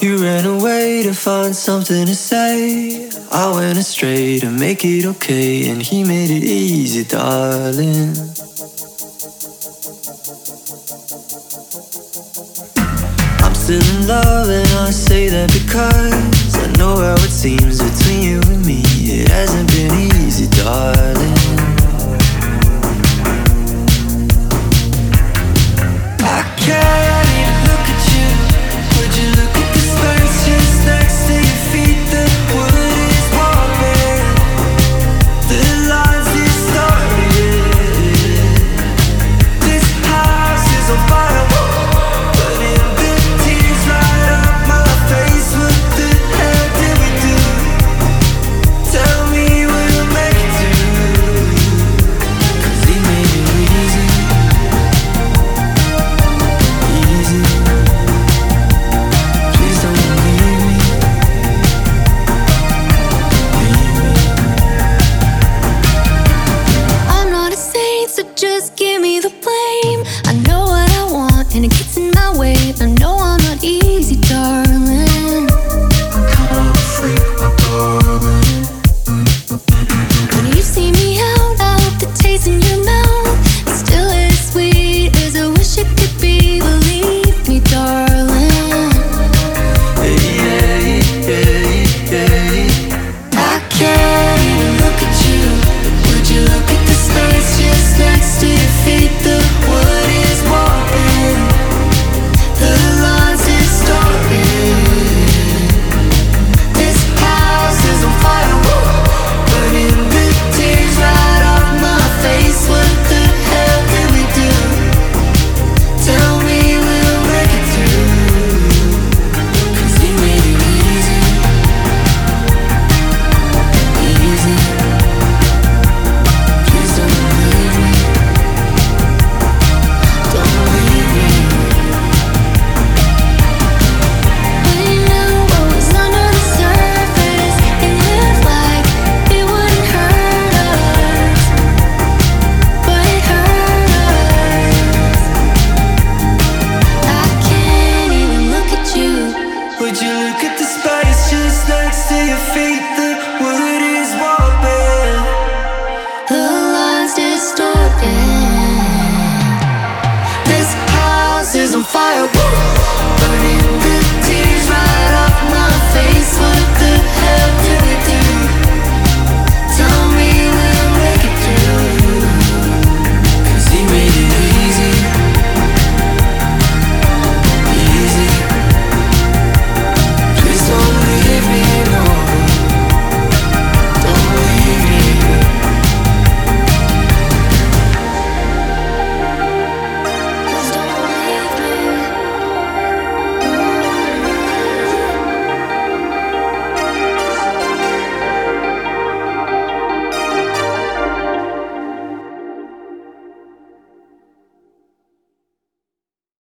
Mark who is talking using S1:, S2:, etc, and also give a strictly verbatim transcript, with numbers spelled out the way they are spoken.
S1: You ran away to find something to say. I went astray to make it okay, and he made it easy, darling. I'm still in love, and I say that because I know how it seems between you and me. It hasn't been easy, darling. I can't even look at you. Would you look at the space just next to your feet? The wood is warping, the lines distorted. This house is on fire, burning the tears right up my face. What the hell did we do? Tell me we'll make it through. 'Cause he made it easy, easy. Please don't leave me, leave me.
S2: I'm not a saint, so just give me the blame. I know what I want and it gets in my way. I know I'm not easy, darling.
S1: I'm kind of a freak, my darling.
S2: When you see me out, I hope the taste in your mouth is still as sweet as I wish it could be. Believe me, darling.
S1: Hey, yeah, yeah, yeah.
S2: I can't even look at you. Would you look at the space just next to your feet? The wood is warping, the lines distorted. This house is on fire, burning the tears right off my face. What the hell did we do? Tell me we'll make it through.
S1: 'Cause he made it easy, easy. Please don't leave me, don't leave me.
S2: We knew what was under the surface and lived like it wouldn't hurt us, but it hurt us. I can't even look at you.
S1: Would you look at the space just next to your feet? The wood is warping,
S2: The lines distorted. This house is on fire. Woo!